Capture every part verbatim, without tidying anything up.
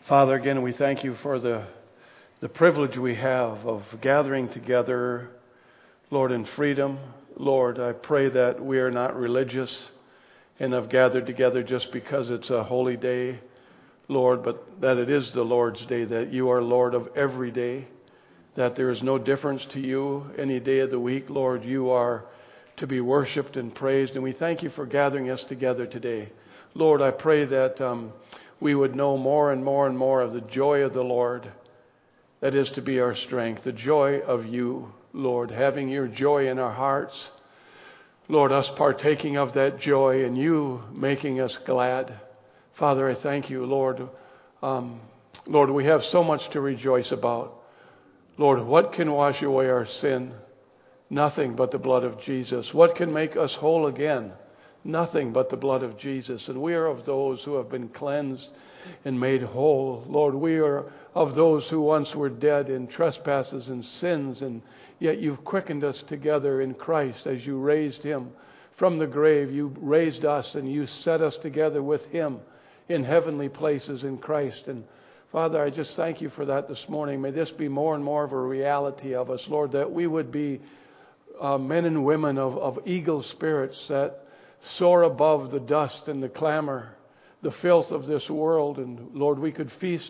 Father, again, we thank you for the, the privilege we have of gathering together, Lord, in freedom. Lord, I pray that we are not religious and have gathered together just because it's a holy day, Lord, but that it is the Lord's day, that you are Lord of every day, that there is no difference to you any day of the week. Lord, you are to be worshiped and praised, and we thank you for gathering us together today. Lord, I pray that um, we would know more and more and more of the joy of the Lord, that is to be our strength, the joy of you, Lord, having your joy in our hearts. Lord, us partaking of that joy and you making us glad. Father, I thank you, Lord. Um, Lord, we have so much to rejoice about. Lord, what can wash away our sin? Nothing but the blood of Jesus. What can make us whole again? Nothing but the blood of Jesus. And we are of those who have been cleansed and made whole. Lord, we are of those who once were dead in trespasses and sins, and yet you've quickened us together in Christ as you raised him from the grave. You raised us and you set us together with him in heavenly places in Christ. And Father, I just thank you for that this morning. May this be more and more of a reality of us, Lord, that we would be uh, men and women of, of eagle spirits that soar above the dust and the clamor, the filth of this world. And Lord, we could feast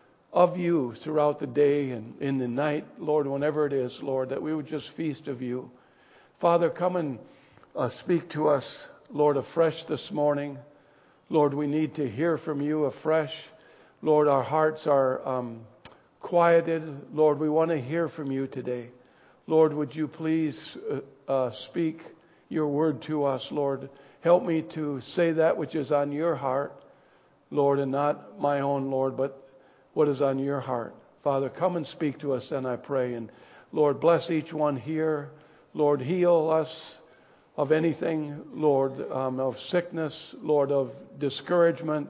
of you throughout the day and in the night, Lord, whenever it is, Lord, that we would just feast of you. Father, come and uh, speak to us, Lord, afresh this morning. Lord, we need to hear from you afresh. Lord, our hearts are um, quieted. Lord, we want to hear from you today. Lord, would you please uh, uh, speak your word to us, Lord. Help me to say that which is on your heart, Lord, and not my own, Lord, but what is on your heart. Father, come and speak to us then, I pray. And Lord, bless each one here. Lord, heal us of anything, Lord, um, of sickness, Lord, of discouragement,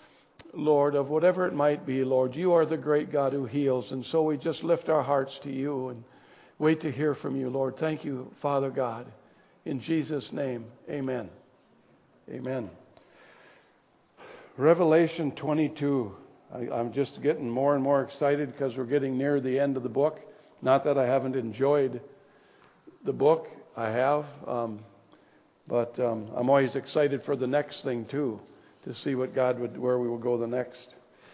Lord, of whatever it might be, Lord. You are the great God who heals. And so we just lift our hearts to you and wait to hear from you, Lord. Thank you, Father God. In Jesus' name, amen. Amen. Revelation twenty-two. I, I'm just getting more and more excited because we're getting near the end of the book. Not that I haven't enjoyed the book. I have. Um, but um, I'm always excited for the next thing too, to see what God would, where we will go the next.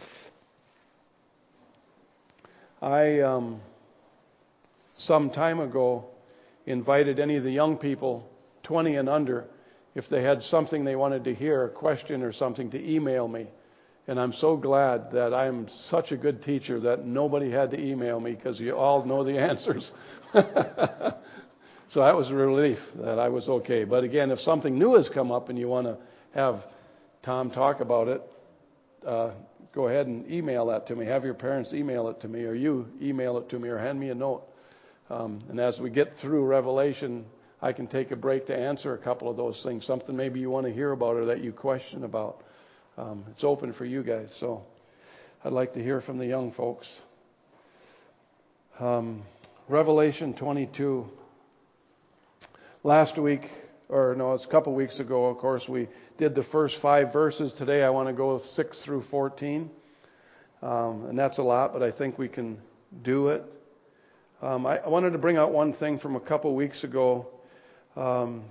I, um, some time ago, invited any of the young people, twenty and under, if they had something they wanted to hear, a question or something, to email me. And I'm so glad that I'm such a good teacher that nobody had to email me because you all know the answers. So that was a relief that I was okay. But again, if something new has come up and you want to have Tom talk about it, uh, go ahead and email that to me. Have your parents email it to me, or you email it to me, or hand me a note. Um, and as we get through Revelation, I can take a break to answer a couple of those things. Something maybe you want to hear about or that you question about. Um, it's open for you guys. So I'd like to hear from the young folks. Um, Revelation twenty-two. Last week, or no, it's a couple weeks ago, of course, we did the first five verses. Today I want to go six through fourteen. Um, and that's a lot, but I think we can do it. Um, I, I wanted to bring out one thing from a couple weeks ago, um,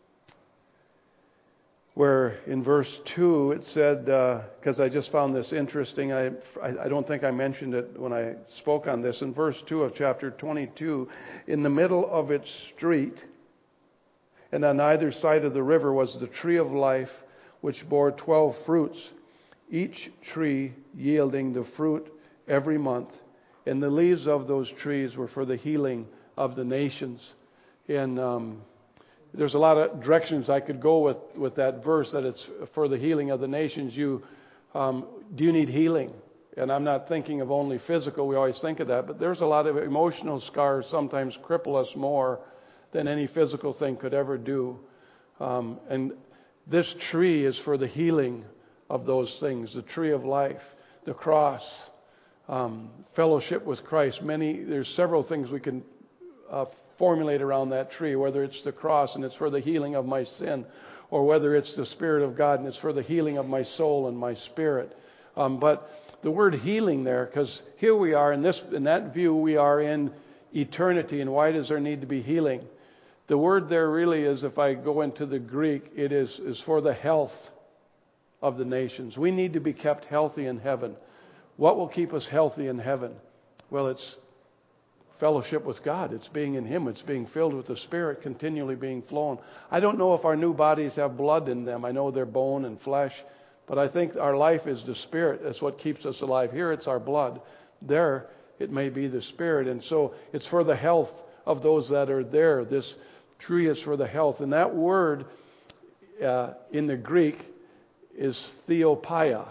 where in verse two it said, because uh, I just found this interesting, I, I, I don't think I mentioned it when I spoke on this. In verse two of chapter twenty-two, in the middle of its street, and on either side of the river, was the tree of life, which bore twelve fruits, each tree yielding the fruit every month. And the leaves of those trees were for the healing of the nations. And um, there's a lot of directions I could go with, with that verse, that it's for the healing of the nations. You um, do you need healing? And I'm not thinking of only physical. We always think of that. But there's a lot of emotional scars sometimes cripple us more than any physical thing could ever do. Um, and this tree is for the healing of those things. The tree of life, the cross, um, fellowship with Christ. Many, there's several things we can uh, formulate around that tree, whether it's the cross and it's for the healing of my sin, or whether it's the Spirit of God and it's for the healing of my soul and my spirit. Um, but the word healing there, because here we are in this, in that view, we are in eternity. And why does there need to be healing? The word there really is, if I go into the Greek, it is, is for the health of the nations. We need to be kept healthy in heaven. What will keep us healthy in heaven? Well, it's fellowship with God. It's being in Him. It's being filled with the Spirit, continually being flown. I don't know if our new bodies have blood in them. I know they're bone and flesh, but I think our life is the Spirit. That's what keeps us alive. Here it's our blood. There it may be the Spirit. And so it's for the health of those that are there. This tree is for the health. And that word uh, in the Greek is theopaia.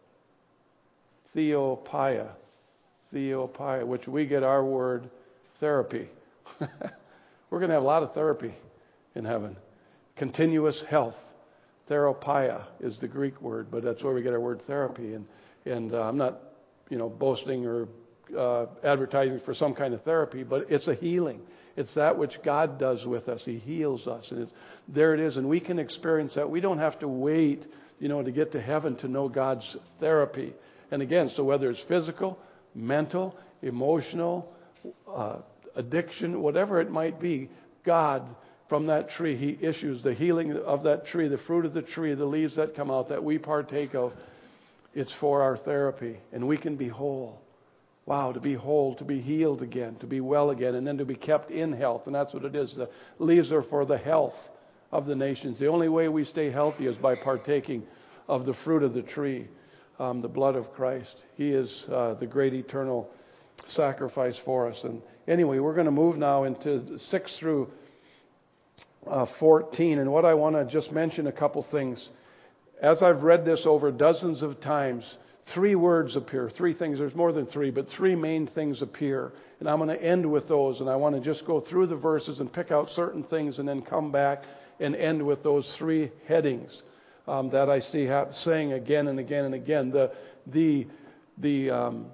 Theopaia. Theopaia, which we get our word therapy. We're going to have a lot of therapy in heaven. Continuous health. Theropaia is the Greek word, but that's where we get our word therapy. And and uh, I'm not, you know, boasting or uh, advertising for some kind of therapy, but it's a healing. It's that which God does with us. He heals us, and it's, there it is, and we can experience that. We don't have to wait, you know, to get to heaven to know God's therapy. And again, so whether it's physical, mental, emotional, uh, addiction, whatever it might be, God, from that tree, He issues the healing of that tree, the fruit of the tree, the leaves that come out that we partake of. It's for our therapy, and we can be whole. Wow, to be whole, to be healed again, to be well again, and then to be kept in health. And that's what it is. The leaves are for the health of the nations. The only way we stay healthy is by partaking of the fruit of the tree, um, the blood of Christ. He is uh, the great eternal sacrifice for us. And anyway, we're going to move now into six through uh, fourteen. And what I want to just mention a couple things. As I've read this over dozens of times, three words appear, three things. There's more than three, but three main things appear. And I'm going to end with those. And I want to just go through the verses and pick out certain things and then come back and end with those three headings um, that I see ha- saying again and again and again. The the the um,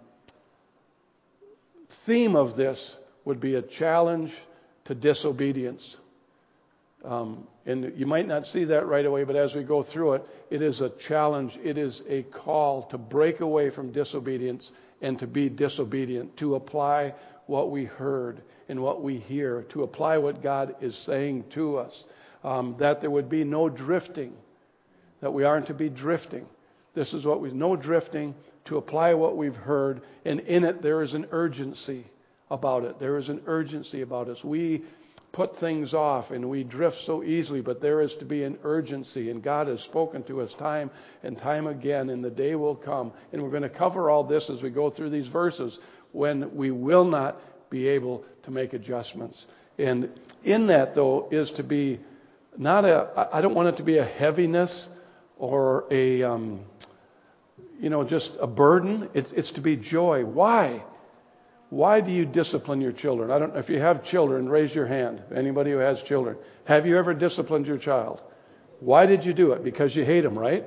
theme of this would be a challenge to disobedience. Um, and you might not see that right away, but as we go through it, it is a challenge. It is a call to break away from disobedience and to be disobedient, to apply what we heard and what we hear, to apply what God is saying to us, um, that there would be no drifting, that we aren't to be drifting. This is what we, no drifting, to apply what we've heard, and in it there is an urgency about it. There is an urgency about us. We put things off and we drift so easily, but there is to be an urgency, and God has spoken to us time and time again, and the day will come, and we're going to cover all this as we go through these verses, when we will not be able to make adjustments. And in that, though, is to be not a, I don't want it to be a heaviness or a, um, you know, just a burden. It's, it's to be joy. Why? Why do you discipline your children? I don't know if you have children, raise your hand. Anybody who has children. Have you ever disciplined your child? Why did you do it? Because you hate them, right?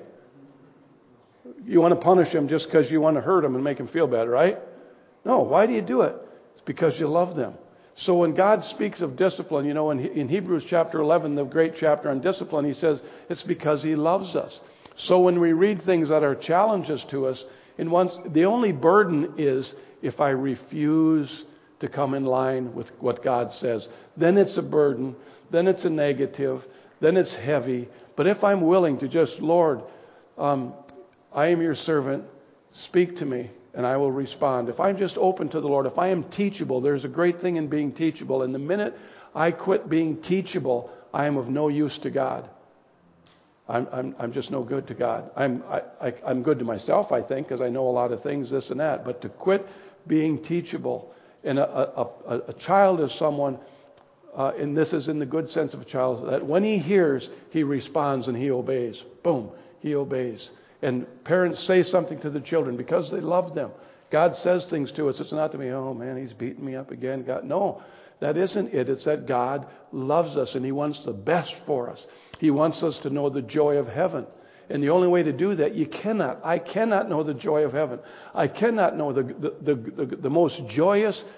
You want to punish them just because you want to hurt them and make them feel bad, right? No, why do you do it? It's because you love them. So when God speaks of discipline, you know, in, in Hebrews chapter eleven, the great chapter on discipline, He says it's because He loves us. So when we read things that are challenges to us, in once, the only burden is if I refuse to come in line with what God says. Then it's a burden. Then it's a negative. Then it's heavy. But if I'm willing to just, Lord, um, I am your servant. Speak to me, and I will respond. If I'm just open to the Lord, if I am teachable, there's a great thing in being teachable. And the minute I quit being teachable, I am of no use to God. I'm, I'm, I'm just no good to God. I'm, I, I, I'm good to myself, I think, because I know a lot of things, this and that. But to quit being teachable, and a, a, a, a child is someone, uh, and this is in the good sense of a child, that when he hears, he responds and he obeys. Boom, he obeys. And parents say something to the children because they love them. God says things to us. It's not to me, oh man, he's beating me up again. God, no. That isn't it. It's that God loves us and He wants the best for us. He wants us to know the joy of heaven. And the only way to do that, you cannot, I cannot know the joy of heaven. I cannot know the, the, the, the, the most joyous,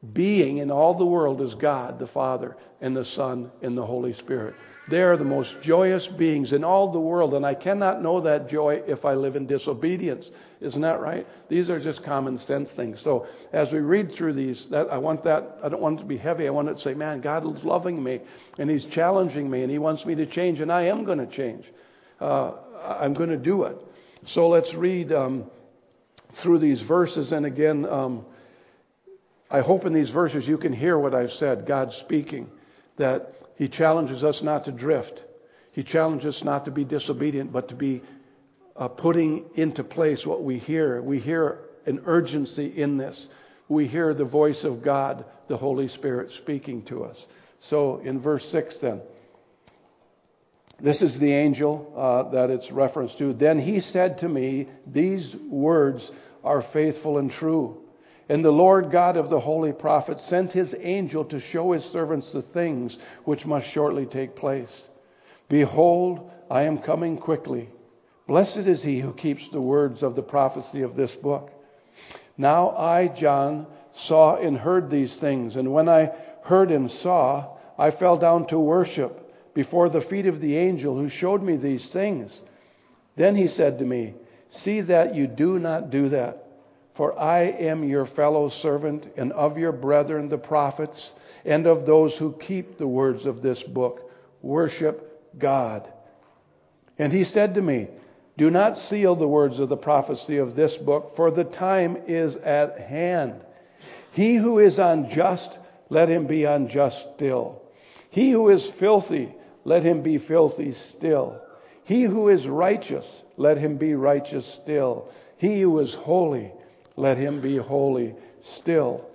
being in all the world is God, the Father, and the Son, and the Holy Spirit. They are the most joyous beings in all the world, and I cannot know that joy if I live in disobedience. Isn't that right? These are just common sense things. So as we read through these, that I want that, I don't want it to be heavy. I want it to say, man, God is loving me, and He's challenging me, and He wants me to change, and I am going to change. Uh, I'm going to do it. So let's read um, through these verses, and again, um, I hope in these verses you can hear what I've said, God speaking, that He challenges us not to drift. He challenges us not to be disobedient, but to be uh, putting into place what we hear. We hear an urgency in this. We hear the voice of God, the Holy Spirit, speaking to us. So in verse six then, this is the angel uh, that it's referenced to. Then he said to me, these words are faithful and true. And the Lord God of the holy prophets sent His angel to show His servants the things which must shortly take place. Behold, I am coming quickly. Blessed is he who keeps the words of the prophecy of this book. Now I, John, saw and heard these things, and when I heard and saw, I fell down to worship before the feet of the angel who showed me these things. Then he said to me, see that you do not do that. For I am your fellow servant and of your brethren the prophets and of those who keep the words of this book. Worship God. And he said to me, do not seal the words of the prophecy of this book, for the time is at hand. He who is unjust, let him be unjust still. He who is filthy, let him be filthy still. He who is righteous, let him be righteous still. He who is holy, let him be holy still.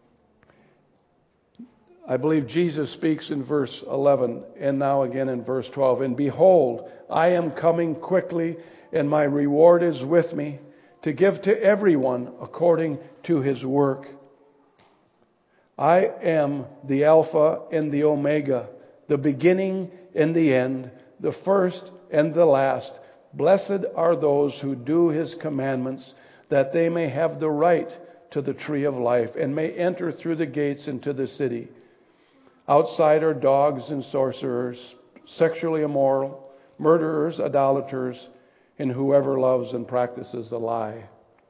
I believe Jesus speaks in verse eleven and now again in verse twelve. And behold, I am coming quickly, and my reward is with me to give to everyone according to his work. I am the Alpha and the Omega, the beginning and the end, the first and the last. Blessed are those who do His commandments, that they may have the right to the tree of life and may enter through the gates into the city. Outside are dogs and sorcerers, sexually immoral, murderers, idolaters, and whoever loves and practices a lie.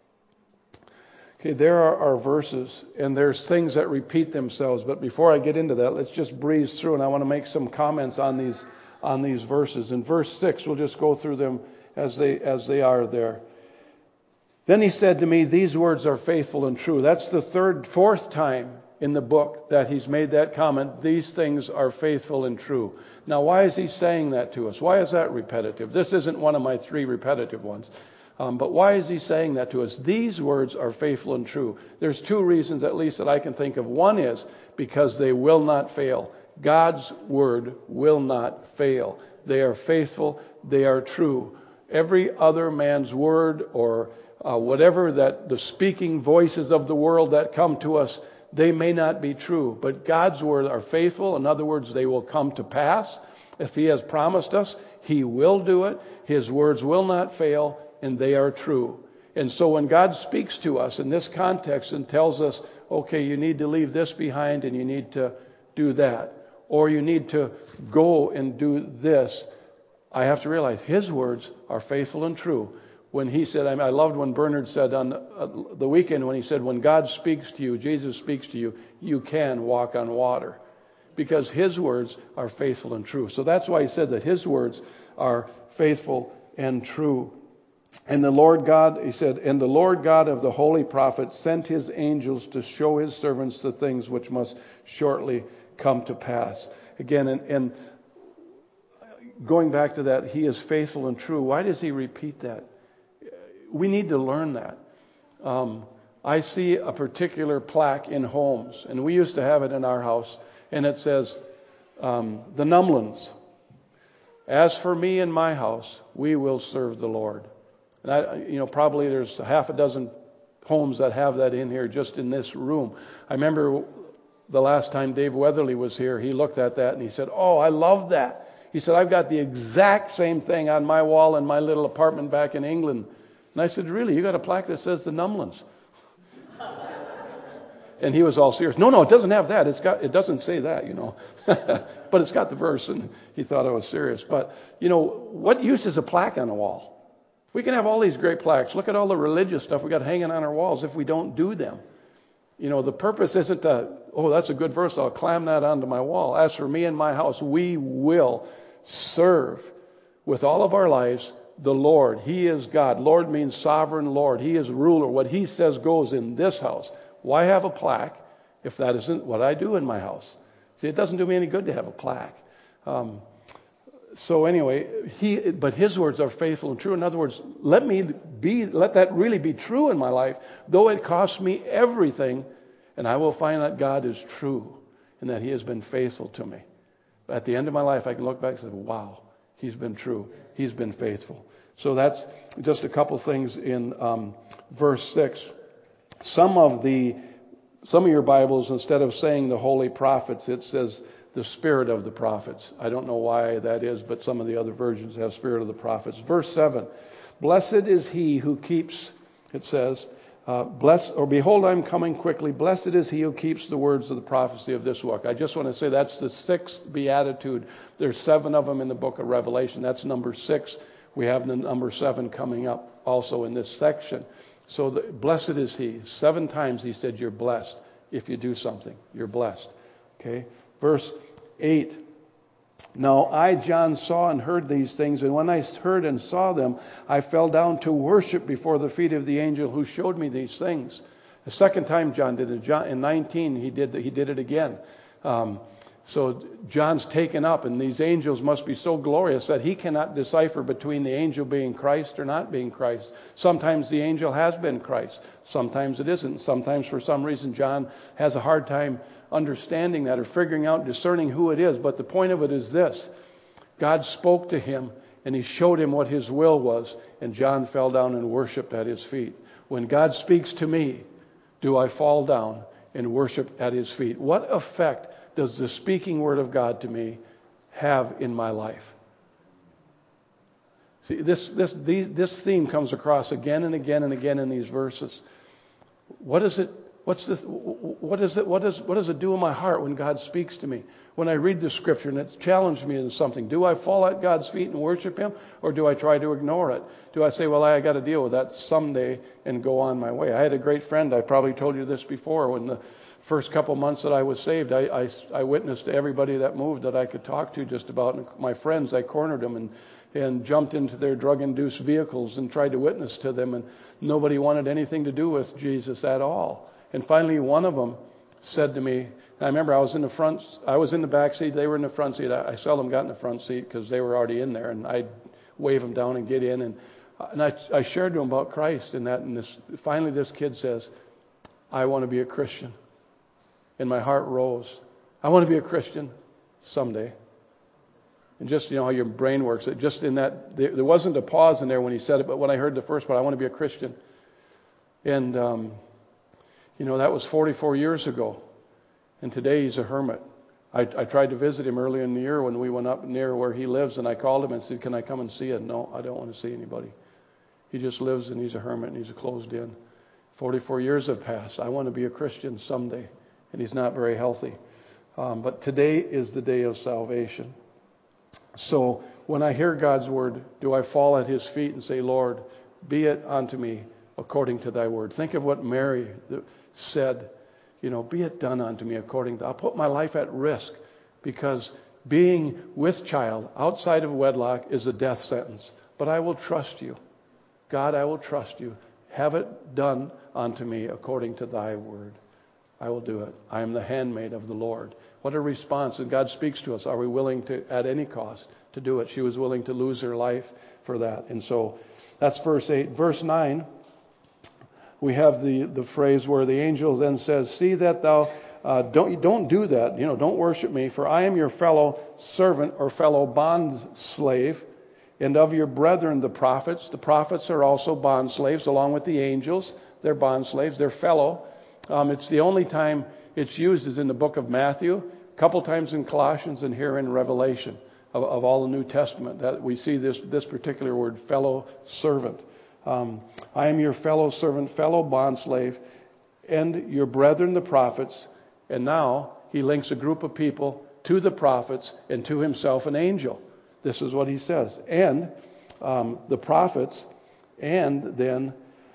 Okay, there are our verses, and there's things that repeat themselves. But before I get into that, let's just breeze through, and I want to make some comments on these on these verses. In verse six, we'll just go through them as they as they are there. Then he said to me, these words are faithful and true. That's the third, fourth time in the book that he's made that comment. These things are faithful and true. Now, why is he saying that to us? Why is that repetitive? This isn't one of my three repetitive ones. Um, but why is he saying that to us? These words are faithful and true. There's two reasons, at least, that I can think of. One is because they will not fail. God's word will not fail. They are faithful. They are true. Every other man's word or Uh, whatever that the speaking voices of the world that come to us, they may not be true. But God's word are faithful. In other words, they will come to pass. If He has promised us, He will do it. His words will not fail, and they are true. And so when God speaks to us in this context and tells us, okay, you need to leave this behind and you need to do that, or you need to go and do this, I have to realize His words are faithful and true. When he said, I loved when Bernard said on the weekend when he said, when God speaks to you, Jesus speaks to you, you can walk on water. Because His words are faithful and true. So that's why he said that His words are faithful and true. And the Lord God, he said, and the Lord God of the holy prophets sent His angels to show His servants the things which must shortly come to pass. Again, and, and going back to that, He is faithful and true. Why does he repeat that? We need to learn that. Um, I see a particular plaque in homes, and we used to have it in our house, and it says, um, the Numlands. As for me and my house, we will serve the Lord. And I, you know, probably there's a half a dozen homes that have that in here, just in this room. I remember the last time Dave Weatherly was here, he looked at that and he said, oh, I love that. He said, I've got the exact same thing on my wall in my little apartment back in England. And I said, really? You got a plaque that says the Numlands? And he was all serious. No, no, it doesn't have that. It's got, it doesn't say that, you know. But it's got the verse, and he thought I was serious. But, you know, what use is a plaque on a wall? We can have all these great plaques. Look at all the religious stuff we got hanging on our walls if we don't do them. You know, the purpose isn't to, oh, that's a good verse, I'll clam that onto my wall. As for me and my house, we will serve with all of our lives the Lord. He is God. Lord means sovereign Lord. He is ruler. What he says goes in this house. Why have a plaque if that isn't what I do in my house? See, it doesn't do me any good to have a plaque. Um, so anyway, he, but his words are faithful and true. In other words, let me be, let that really be true in my life, though it costs me everything, and I will find that God is true and that he has been faithful to me. At the end of my life, I can look back and say, wow, he's been true. He's been faithful. So that's just a couple things in um, verse six. Some of the, some of your Bibles, instead of saying the holy prophets, it says the spirit of the prophets. I don't know why that is, but some of the other versions have spirit of the prophets. Verse seven, blessed is he who keeps, it says, uh, bless, or behold, I'm coming quickly. Blessed is he who keeps the words of the prophecy of this book. I just want to say that's the sixth beatitude. There's seven of them in the book of Revelation. That's number six. We have the number seven coming up also in this section. So the, blessed is he. Seven times he said you're blessed. If you do something, you're blessed. Okay. Verse eight. Now I, John, saw and heard these things, and when I heard and saw them, I fell down to worship before the feet of the angel who showed me these things. The second time John did it. John, in nineteen, he did he did it again. Um, So John's taken up, and these angels must be so glorious that he cannot decipher between the angel being Christ or not being Christ. Sometimes the angel has been Christ. Sometimes it isn't. Sometimes for some reason John has a hard time understanding that or figuring out, discerning who it is. But the point of it is this. God spoke to him, and he showed him what his will was, and John fell down and worshiped at his feet. When God speaks to me, do I fall down and worship at his feet? What effect does the speaking word of God to me have in my life? See, this this these, this theme comes across again and again and again in these verses. What is it? What's this? What is it? What does what does it do in my heart when God speaks to me? When I read the scripture and it's challenged me in something, do I fall at God's feet and worship him, or do I try to ignore it? Do I say, well, I got to deal with that someday and go on my way? I had a great friend. I probably told you this before. When the first couple months that I was saved, I, I, I witnessed to everybody that moved that I could talk to just about. My friends, I cornered them and, and jumped into their drug-induced vehicles and tried to witness to them, and nobody wanted anything to do with Jesus at all. And finally, one of them said to me, I remember I was in the front, I was in the back seat, they were in the front seat. I, I seldom got in the front seat because they were already in there, and I'd wave them down and get in. And, and I, I shared to them about Christ and that. And this, finally, this kid says, I want to be a Christian. And my heart rose. I want to be a Christian someday. And just, you know how your brain works. It just in that, there, there wasn't a pause in there when he said it, but when I heard the first part, I want to be a Christian. And, um, you know, that was forty-four years ago. And today he's a hermit. I, I tried to visit him earlier in the year when we went up near where he lives, and I called him and said, can I come and see you? No, I don't want to see anybody. He just lives, and he's a hermit, and he's closed in. forty-four years have passed. I want to be a Christian someday. And he's not very healthy. Um, but today is the day of salvation. So when I hear God's word, do I fall at his feet and say, Lord, be it unto me according to thy word? Think of what Mary said, you know, be it done unto me according to, I'll put my life at risk, because being with child outside of wedlock is a death sentence. But I will trust you. God, I will trust you. Have it done unto me according to thy word. I will do it. I am the handmaid of the Lord. What a response. And God speaks to us. Are we willing to, at any cost, to do it? She was willing to lose her life for that. And so that's verse eight. Verse nine, we have the, the phrase where the angel then says, see that thou, uh, don't, don't do that. You know, don't worship me, for I am your fellow servant or fellow bond slave, and of your brethren, the prophets. The prophets are also bond slaves along with the angels. They're bond slaves. They're fellow. Um, it's the only time it's used is in the book of Matthew, a couple times in Colossians, and here in Revelation of, of all the New Testament that we see this this particular word, fellow servant. Um, I am your fellow servant, fellow bondslave, and your brethren the prophets. And now he links a group of people to the prophets and to himself an angel. This is what he says. And um, the prophets, and then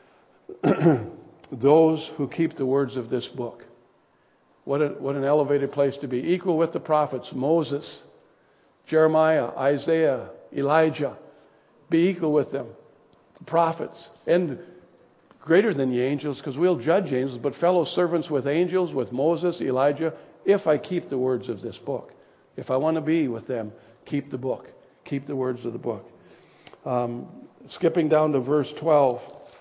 those who keep the words of this book. What, a, what an elevated place to be. Equal with the prophets, Moses, Jeremiah, Isaiah, Elijah. Be equal with them, the prophets. And greater than the angels, because we'll judge angels, but fellow servants with angels, with Moses, Elijah, if I keep the words of this book. If I want to be with them, keep the book. Keep the words of the book. Um, skipping down to verse twelve.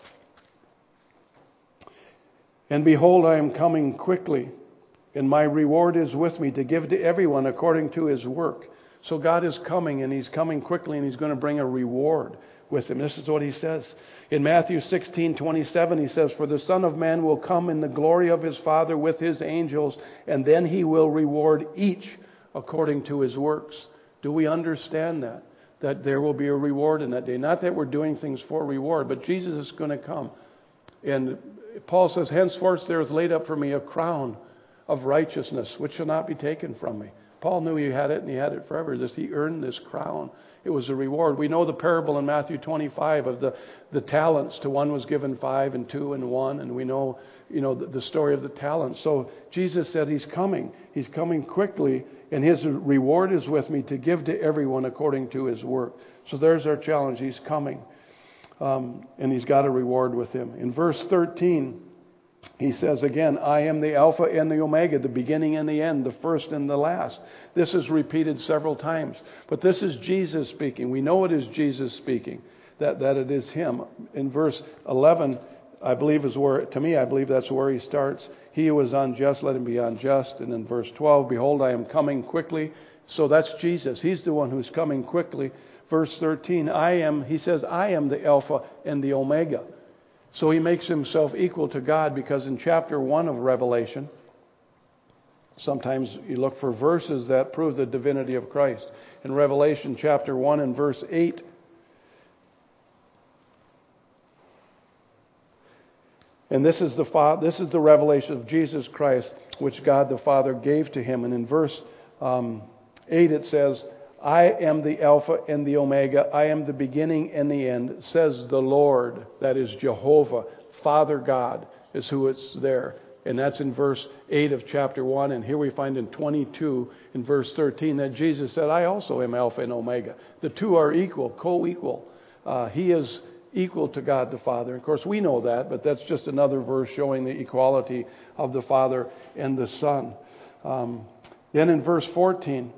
And behold, I am coming quickly, and my reward is with me to give to everyone according to his work. So God is coming, and he's coming quickly, and he's going to bring a reward with him. This is what he says. In Matthew sixteen twenty-seven, he says, For the Son of Man will come in the glory of his Father with his angels, and then he will reward each according to his works. Do we understand that? That there will be a reward in that day. Not that we're doing things for reward, but Jesus is going to come. And Paul says, Henceforth there is laid up for me a crown of righteousness, which shall not be taken from me. Paul knew he had it, and he had it forever. This, he earned this crown. It was a reward. We know the parable in Matthew twenty-five of the, the talents. To one was given five, and two, and one. And we know, you know, the, the story of the talents. So Jesus said he's coming. He's coming quickly, and his reward is with me to give to everyone according to his work. So there's our challenge. He's coming. Um, and he's got a reward with him. In verse thirteen, he says again, I am the Alpha and the Omega, the beginning and the end, the first and the last. This is repeated several times. But this is Jesus speaking. We know it is Jesus speaking, that, that it is him. In verse eleven, I believe is where, to me, I believe that's where he starts. He who is unjust, let him be unjust. And in verse twelve, behold, I am coming quickly. So that's Jesus. He's the one who's coming quickly. Verse thirteen, I am, he says, I am the Alpha and the Omega. So he makes himself equal to God, because in chapter one of Revelation, sometimes you look for verses that prove the divinity of Christ. In Revelation chapter one and verse eight, and this is the fa- this is the revelation of Jesus Christ, which God the Father gave to him. And in verse um, eight it says, I am the Alpha and the Omega. I am the beginning and the end, says the Lord. That is Jehovah. Father God is who it's there. And that's in verse eight of chapter one. And here we find in twenty-two, in verse thirteen, that Jesus said, I also am Alpha and Omega. The two are equal, co-equal. Uh, he is equal to God the Father. Of course, we know that, but that's just another verse showing the equality of the Father and the Son. Um, then in verse fourteen,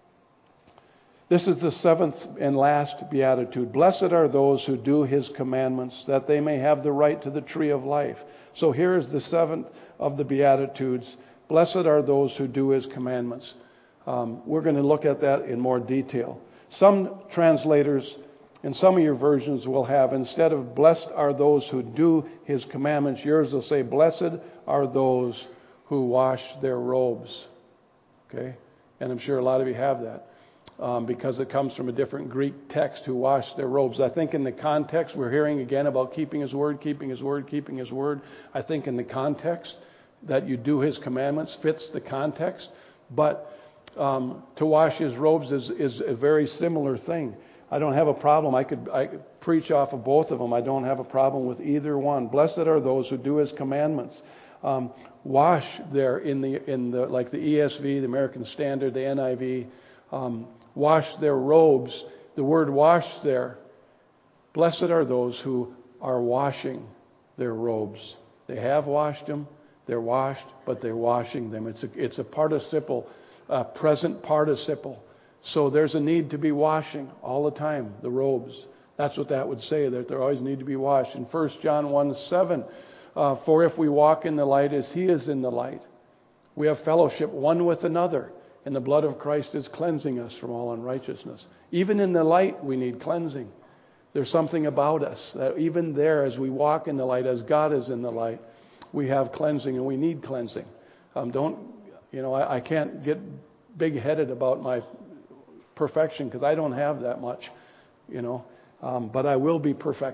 this is the seventh and last beatitude. Blessed are those who do his commandments, that they may have the right to the tree of life. So here is the seventh of the beatitudes. Blessed are those who do his commandments. Um, we're going to look at that in more detail. Some translators and some of your versions will have, instead of blessed are those who do his commandments, yours will say, blessed are those who wash their robes. Okay? And I'm sure a lot of you have that. Um, because it comes from a different Greek text, who wash their robes. I think in the context, we're hearing again about keeping his word, keeping his word, keeping his word. I think in the context that you do his commandments fits the context. But um, to wash his robes is, is a very similar thing. I don't have a problem. I could, I could preach off of both of them. I don't have a problem with either one. Blessed are those who do his commandments. Um, wash there in the, in the, like the E S V, the American Standard, the N I V, um, wash their robes. The word wash there, blessed are those who are washing their robes. They have washed them, they're washed, but they're washing them. It's a, it's a participle, a present participle. So there's a need to be washing all the time, the robes. That's what that would say, that there always need to be washed. In First John one seven, uh, for if we walk in the light as he is in the light, we have fellowship one with another. And the blood of Christ is cleansing us from all unrighteousness. Even in the light, we need cleansing. There's something about us that even there, as we walk in the light, as God is in the light, we have cleansing, and we need cleansing. Um, don't, you know, I, I can't get big-headed about my perfection, because I don't have that much, you know. Um, but I will be perfected.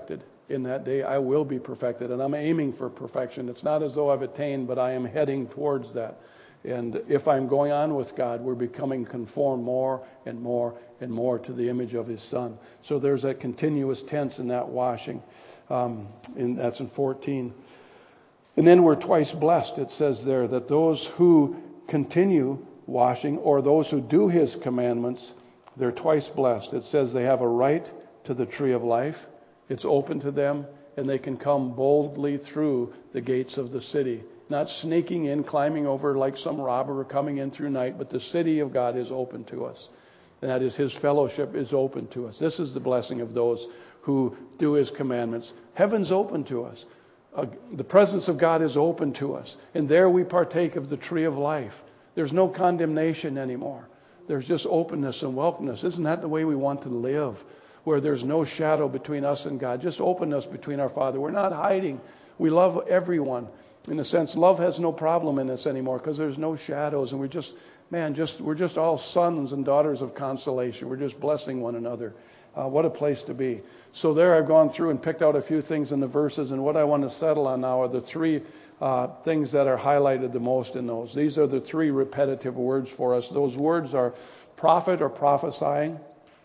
in that day. I will be perfected, and I'm aiming for perfection. It's not as though I've attained, but I am heading towards that. And if I'm going on with God, we're becoming conformed more and more and more to the image of His Son. So there's that continuous tense in that washing. Um, and that's in fourteen. And then we're twice blessed. It says there that those who continue washing, or those who do His commandments, they're twice blessed. It says they have a right to the tree of life. It's open to them, and they can come boldly through the gates of the city. Not sneaking in, climbing over like some robber, or coming in through night, but the city of God is open to us. And that is His fellowship is open to us. This is the blessing of those who do His commandments. Heaven's open to us. Uh, the presence of God is open to us. And there we partake of the tree of life. There's no condemnation anymore. There's just openness and welcomeness. Isn't that the way we want to live? Where there's no shadow between us and God. Just openness between our Father. We're not hiding. We love everyone. In a sense, love has no problem in us anymore because there's no shadows. And we're just, man, just we're just all sons and daughters of consolation. We're just blessing one another. Uh, what a place to be. So there I've gone through and picked out a few things in the verses. And what I want to settle on now are the three uh, things that are highlighted the most in those. These are the three repetitive words for us. Those words are prophet or prophesying.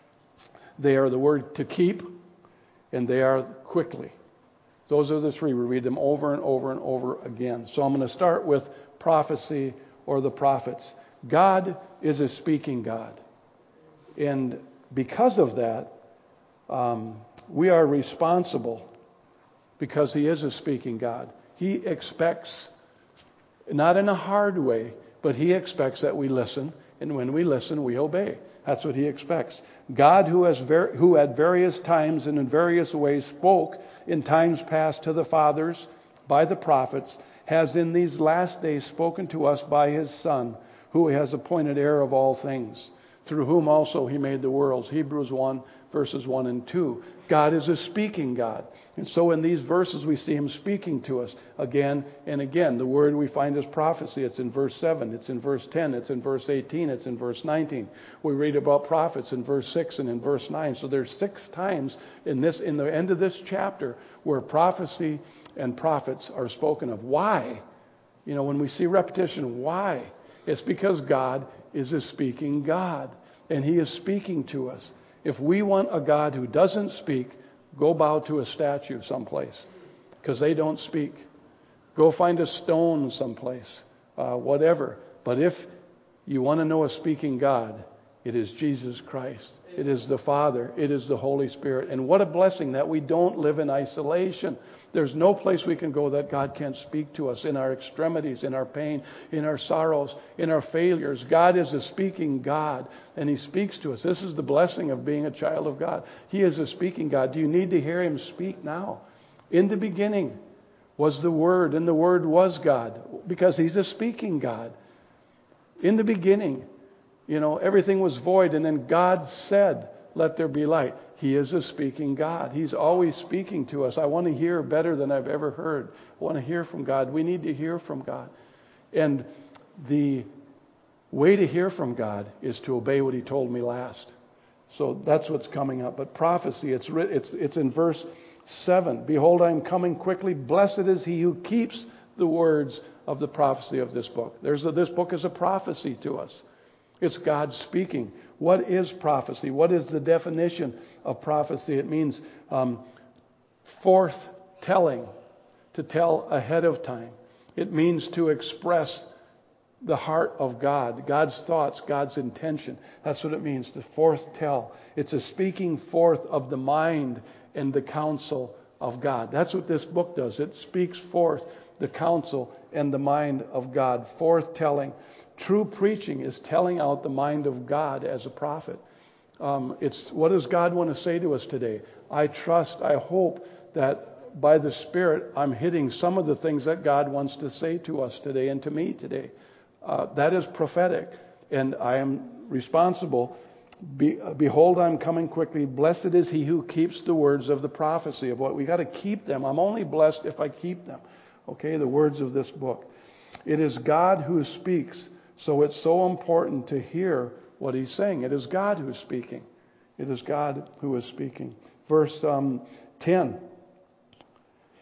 They are the word to keep. And they are quickly. Those are the three. We read them over and over and over again. So I'm going to start with prophecy or the prophets. God is a speaking God. And because of that, um, we are responsible because He is a speaking God. He expects, not in a hard way, but He expects that we listen. And when we listen, we obey. That's what He expects. God, who has ver- who at various times and in various ways spoke in times past to the fathers by the prophets, has in these last days spoken to us by His Son, who He has appointed heir of all things, through whom also He made the worlds. Hebrews one, verses one and two. God is a speaking God. And so in these verses we see Him speaking to us again and again. The word we find is prophecy. It's in verse seven. It's in verse ten. It's in verse eighteen. It's in verse nineteen. We read about prophets in verse six and in verse nine. So there's six times in this, in the end of this chapter where prophecy and prophets are spoken of. Why? You know, when we see repetition, why? It's because God is a speaking God. And He is speaking to us. If we want a God who doesn't speak, go bow to a statue someplace, because they don't speak. Go find a stone someplace, uh, whatever. But if you want to know a speaking God, it is Jesus Christ. It is the Father. It is the Holy Spirit. And what a blessing that we don't live in isolation. There's no place we can go that God can't speak to us in our extremities, in our pain, in our sorrows, in our failures. God is a speaking God, and He speaks to us. This is the blessing of being a child of God. He is a speaking God. Do you need to hear Him speak now? In the beginning was the Word, and the Word was God, because He's a speaking God. In the beginning, you know, everything was void, and then God said, "Let there be light." He is a speaking God. He's always speaking to us. I want to hear better than I've ever heard. I want to hear from God. We need to hear from God. And the way to hear from God is to obey what He told me last. So that's what's coming up. But prophecy, it's it's it's in verse seven. Behold, I am coming quickly. Blessed is he who keeps the words of the prophecy of this book. There's a, this book is a prophecy to us. It's God speaking. What is prophecy? What is the definition of prophecy? It means um, forth-telling, to tell ahead of time. It means to express the heart of God, God's thoughts, God's intention. That's what it means, to forth-tell. It's a speaking forth of the mind and the counsel of God. That's what this book does. It speaks forth the counsel and the mind of God, forth-telling. True preaching is telling out the mind of God as a prophet. Um, it's what does God want to say to us today? I trust, I hope that by the Spirit I'm hitting some of the things that God wants to say to us today and to me today. Uh, that is prophetic, and I am responsible. Be, Behold, I'm coming quickly. Blessed is he who keeps the words of the prophecy of what we got to keep them. I'm only blessed if I keep them. Okay, the words of this book. It is God who speaks. So it's so important to hear what He's saying. It is God who is speaking. It is God who is speaking. Verse um, ten.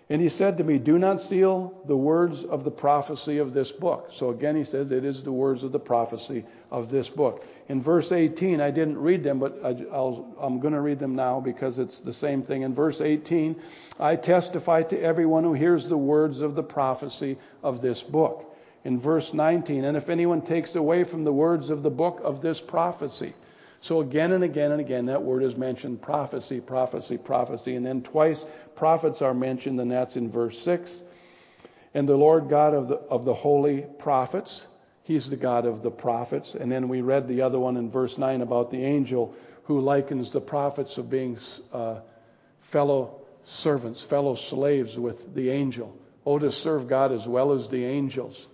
And he said to me, do not seal the words of the prophecy of this book. So again, he says it is the words of the prophecy of this book. In verse eighteen, I didn't read them, but I, I'll, I'm going to read them now because it's the same thing. In verse eighteen, I testify to everyone who hears the words of the prophecy of this book. In verse nineteen, and if anyone takes away from the words of the book of this prophecy. So again and again and again, that word is mentioned, prophecy, prophecy, prophecy. And then twice prophets are mentioned, and that's in verse six. And the Lord God of the, of the holy prophets, he's the God of the prophets. And then we read the other one in verse nine about the angel who likens the prophets of being uh, fellow servants, fellow slaves with the angel. Oh, to serve God as well as the angels.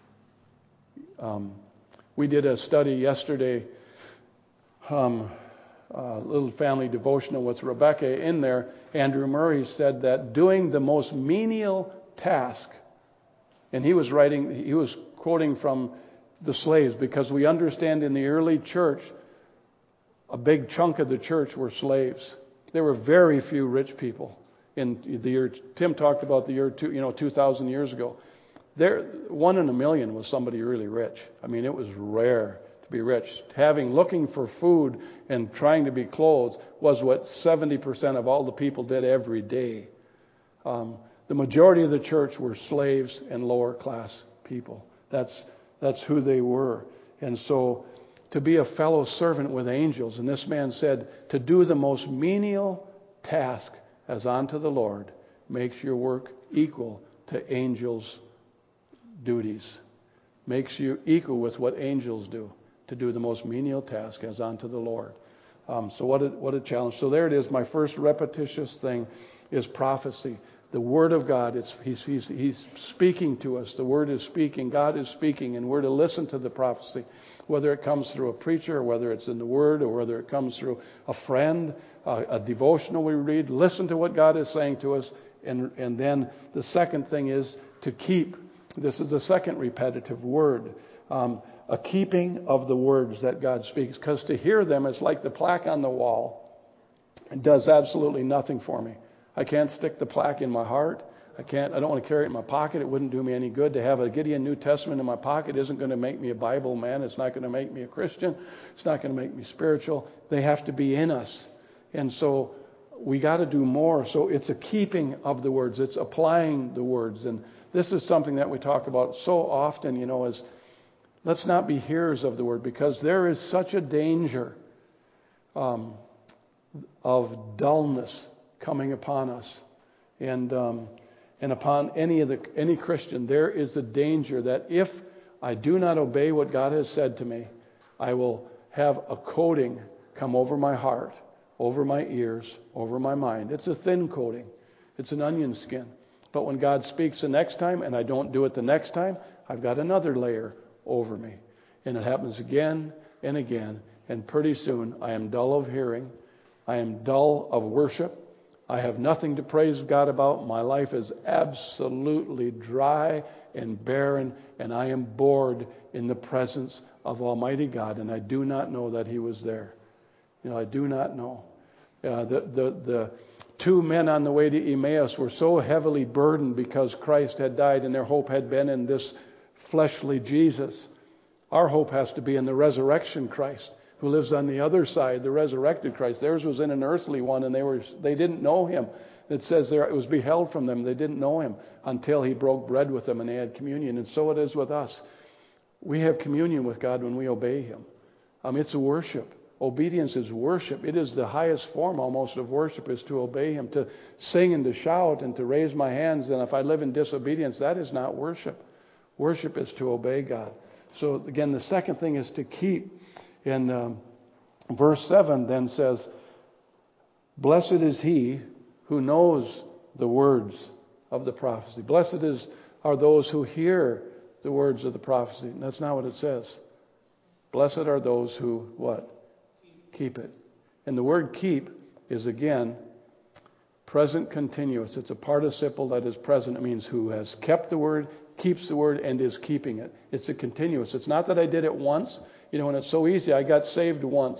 Um, we did a study yesterday, um, a little family devotional with Rebecca. In there, Andrew Murray said that doing the most menial task, and he was writing, he was quoting from the slaves, because we understand in the early church, a big chunk of the church were slaves. There were very few rich people. In the year, Tim talked about the year two, you know, two thousand years ago. There, one in a million was somebody really rich. I mean, it was rare to be rich. Having, looking for food and trying to be clothed was what seventy percent of all the people did every day. Um, the majority of the church were slaves and lower class people. That's that's who they were. And so to be a fellow servant with angels, and this man said, to do the most menial task as unto the Lord makes your work equal to angels' duties. Makes you equal with what angels do, to do the most menial task as unto the Lord. Um, so what a, what a challenge. So there it is. My first repetitious thing is prophecy. The Word of God, it's, he's, he's, he's speaking to us. The Word is speaking. God is speaking, and we're to listen to the prophecy, whether it comes through a preacher, or whether it's in the Word, or whether it comes through a friend, uh, a devotional we read. Listen to what God is saying to us. And, and then the second thing is to keep. This is the second repetitive word. Um, a keeping of the words that God speaks. Because to hear them is like the plaque on the wall. It does absolutely nothing for me. I can't stick the plaque in my heart. I can't. I don't want to carry it in my pocket. It wouldn't do me any good. To have a Gideon New Testament in my pocket isn't going to make me a Bible man. It's not going to make me a Christian. It's not going to make me spiritual. They have to be in us. And so we got to do more. So it's a keeping of the words. It's applying the words. And this is something that we talk about so often, you know, is let's not be hearers of the word, because there is such a danger um, of dullness coming upon us, and um, and upon any of the any Christian. There is a danger that if I do not obey what God has said to me, I will have a coating come over my heart, over my ears, over my mind. It's a thin coating. It's an onion skin. But when God speaks the next time and I don't do it the next time, I've got another layer over me. And it happens again and again. And pretty soon I am dull of hearing. I am dull of worship. I have nothing to praise God about. My life is absolutely dry and barren. And I am bored in the presence of Almighty God. And I do not know that He was there. You know, I do not know. Uh, the, the, the two men on the way to Emmaus were so heavily burdened because Christ had died and their hope had been in this fleshly Jesus. Our hope has to be in the resurrection Christ who lives on the other side, the resurrected Christ. Theirs was in an earthly one, and they were they didn't know Him. It says there it was beheld from them. They didn't know Him until He broke bread with them and they had communion. And so it is with us. We have communion with God when we obey Him. Um, it's a worship. Obedience is worship. It is the highest form almost of worship, is to obey Him, to sing and to shout and to raise my hands. And if I live in disobedience, that is not worship. Worship is to obey God. So again, the second thing is to keep. And um, verse seven then says, blessed is he who knows the words of the prophecy. Blessed is are those who hear the words of the prophecy. And that's not what it says. Blessed are those who, what? Keep it. And the word keep is, again, present continuous. It's a participle that is present. It means who has kept the word, keeps the word, and is keeping it. It's a continuous. It's not that I did it once. You know, and it's so easy. I got saved once,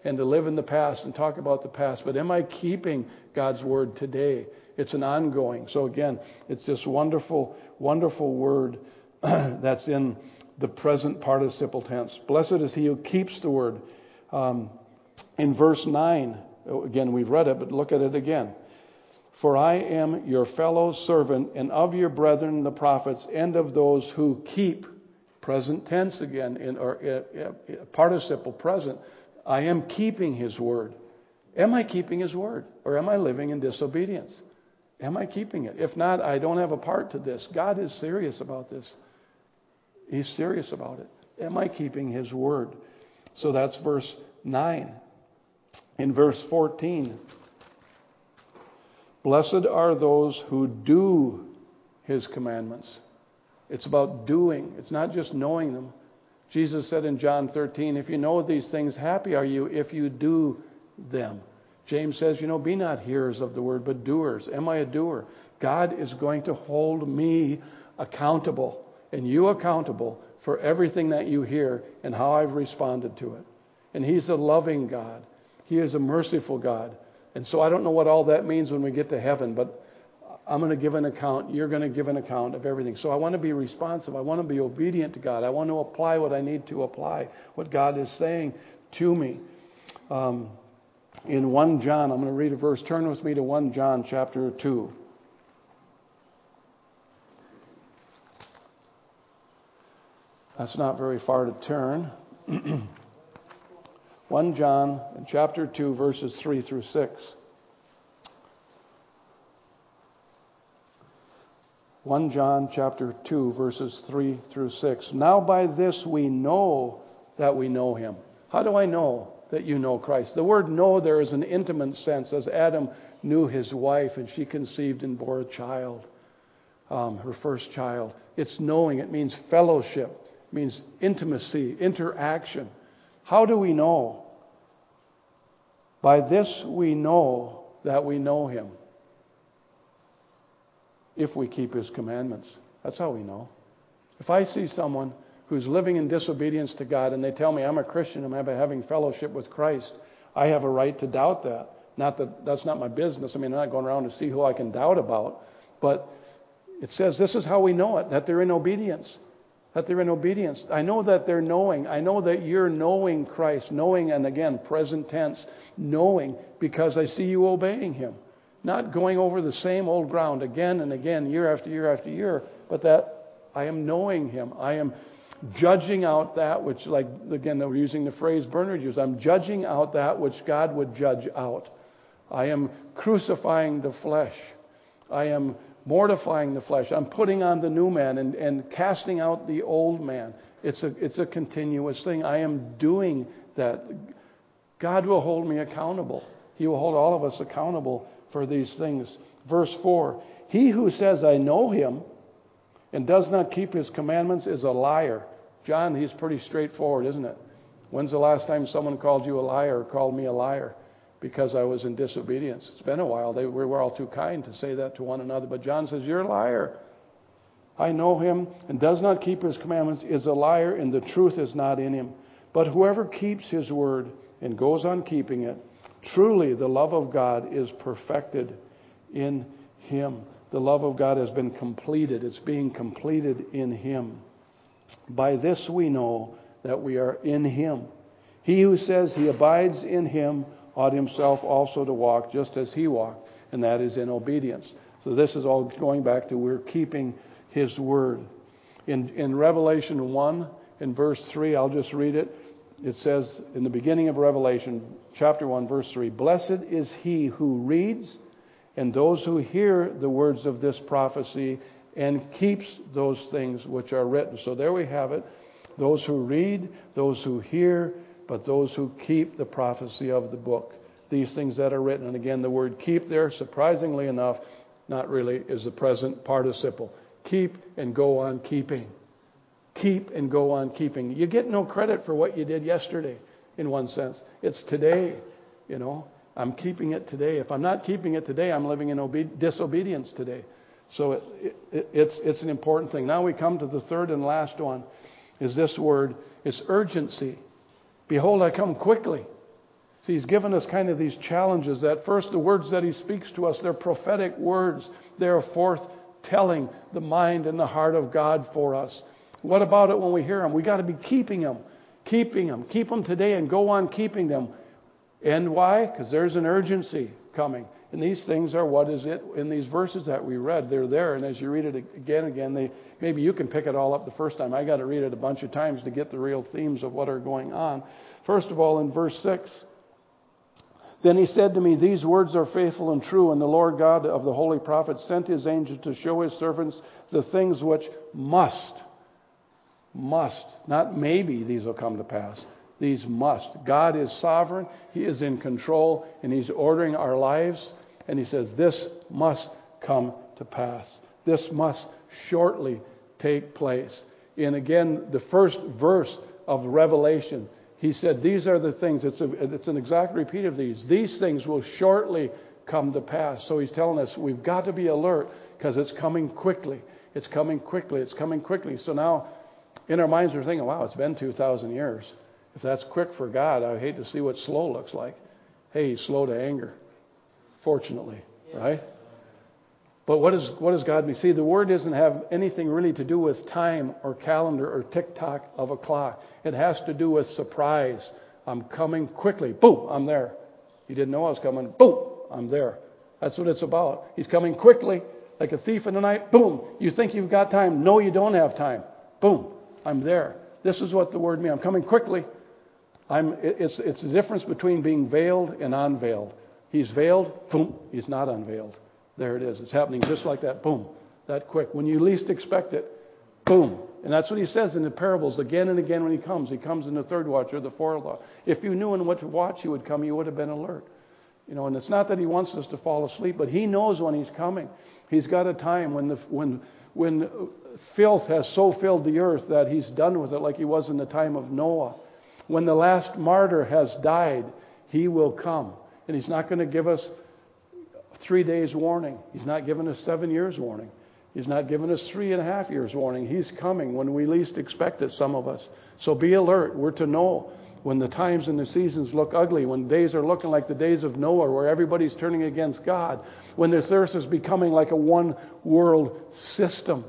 and to live in the past and talk about the past. But am I keeping God's word today? It's an ongoing. So again, it's this wonderful, wonderful word that's in the present participle tense. Blessed is he who keeps the word. Um, in verse nine, again, we've read it, but look at it again. For I am your fellow servant and of your brethren the prophets and of those who keep, present tense again, in or uh, uh, participle present. I am keeping his word. Am I keeping his word? Or am I living in disobedience? Am I keeping it? If not, I don't have a part to this. God is serious about this. He's serious about it. Am I keeping his word? So that's verse nine. In verse fourteen, blessed are those who do his commandments. It's about doing. It's not just knowing them. Jesus said in John thirteen, if you know these things, happy are you if you do them. James says, you know, be not hearers of the word, but doers. Am I a doer? God is going to hold me accountable and you accountable for everything that you hear and how I've responded to it. And he's a loving God. He is a merciful God. And so I don't know what all that means when we get to heaven, but I'm going to give an account. You're going to give an account of everything. So I want to be responsive. I want to be obedient to God. I want to apply what I need to apply, what God is saying to me. Um, in First John, I'm going to read a verse. Turn with me to First John chapter two. That's not very far to turn. First John chapter two, verses three through six. First John chapter two, verses three through six. Now by this we know that we know him. How do I know that you know Christ? The word know there is an intimate sense, as Adam knew his wife and she conceived and bore a child, um, her first child. It's knowing. It means fellowship. It means intimacy, interaction. How do we know? By this we know that we know him. If we keep his commandments. That's how we know. If I see someone who's living in disobedience to God and they tell me I'm a Christian, I'm having fellowship with Christ, I have a right to doubt that. Not that that's not my business. I mean, I'm not going around to see who I can doubt about. But it says this is how we know it, that they're in obedience. That they're in obedience. I know that they're knowing. I know that you're knowing Christ. Knowing, and again, present tense, knowing because I see you obeying him. Not going over the same old ground again and again, year after year after year, but that I am knowing him. I am judging out that which, like, again, we're using the phrase Bernard used, I'm judging out that which God would judge out. I am crucifying the flesh. I am mortifying the flesh. I'm putting on the new man and, and casting out the old man. It's a, it's a continuous thing. I am doing that. God will hold me accountable. He will hold all of us accountable for these things. Verse four, he who says I know him and does not keep his commandments is a liar. John, he's pretty straightforward, isn't it? When's the last time someone called you a liar or called me a liar because I was in disobedience? It's been a while. They, we were all too kind to say that to one another. But John says, you're a liar. I know him and does not keep his commandments is a liar, and the truth is not in him. But whoever keeps his word and goes on keeping it, truly, the love of God is perfected in him. The love of God has been completed. It's being completed in him. By this we know that we are in him. He who says he abides in him ought himself also to walk just as he walked, and that is in obedience. So this is all going back to we're keeping his word. In, in Revelation one, in verse three, I'll just read it. It says in the beginning of Revelation, chapter one, verse three, blessed is he who reads and those who hear the words of this prophecy and keeps those things which are written. So there we have it. Those who read, those who hear, but those who keep the prophecy of the book. These things that are written. And again, the word keep there, surprisingly enough, not really, is the present participle. Keep and go on keeping. Keep and go on keeping. You get no credit for what you did yesterday, in one sense. It's today, you know. I'm keeping it today. If I'm not keeping it today, I'm living in obe- disobedience today. So it, it, it's it's an important thing. Now we come to the third and last one, is this word. It's urgency. Behold, I come quickly. See, he's given us kind of these challenges that first, the words that he speaks to us, they're prophetic words. They're foretelling the mind and the heart of God for us. What about it when we hear them? We got to be keeping them, keeping them, keep them today and go on keeping them. And why? Because there's an urgency coming. And these things are what is it in these verses that we read. They're there. And as you read it again and again, they, maybe you can pick it all up the first time. I got to read it a bunch of times to get the real themes of what are going on. First of all, in verse six, then he said to me, these words are faithful and true, and the Lord God of the holy prophets sent his angel to show his servants the things which must, must, not maybe these will come to pass. These must. God is sovereign. He is in control, and he's ordering our lives. And he says, this must come to pass. This must shortly take place. And again, the first verse of Revelation, he said, these are the things. It's, a, it's an exact repeat of these. These things will shortly come to pass. So he's telling us we've got to be alert because it's coming quickly. It's coming quickly. It's coming quickly. So now in our minds we're thinking, wow, it's been two thousand years. If that's quick for God, I hate to see what slow looks like. Hey, he's slow to anger, fortunately, right? But what is what does God mean? See, the word doesn't have anything really to do with time or calendar or tick-tock of a clock. It has to do with surprise. I'm coming quickly. Boom, I'm there. You didn't know I was coming. Boom, I'm there. That's what it's about. He's coming quickly, like a thief in the night. Boom, you think you've got time. No, you don't have time. Boom, I'm there. This is what the word means. I'm coming quickly. I'm. It's it's the difference between being veiled and unveiled. He's veiled. Boom, he's not unveiled. There it is. It's happening just like that. Boom. That quick. When you least expect it. Boom. And that's what he says in the parables again and again when he comes. He comes in the third watch or the fourth watch. If you knew in which watch he would come, you would have been alert. You know, and it's not that he wants us to fall asleep, but he knows when he's coming. He's got a time when the when when filth has so filled the earth that he's done with it, like he was in the time of Noah. When the last martyr has died, he will come. And he's not going to give us three days warning. He's not giving us seven years warning. He's not giving us three and a half years warning. He's coming when we least expect it, some of us. So be alert. We're to know when the times and the seasons look ugly, when days are looking like the days of Noah, where everybody's turning against God, when this earth is becoming like a one-world system,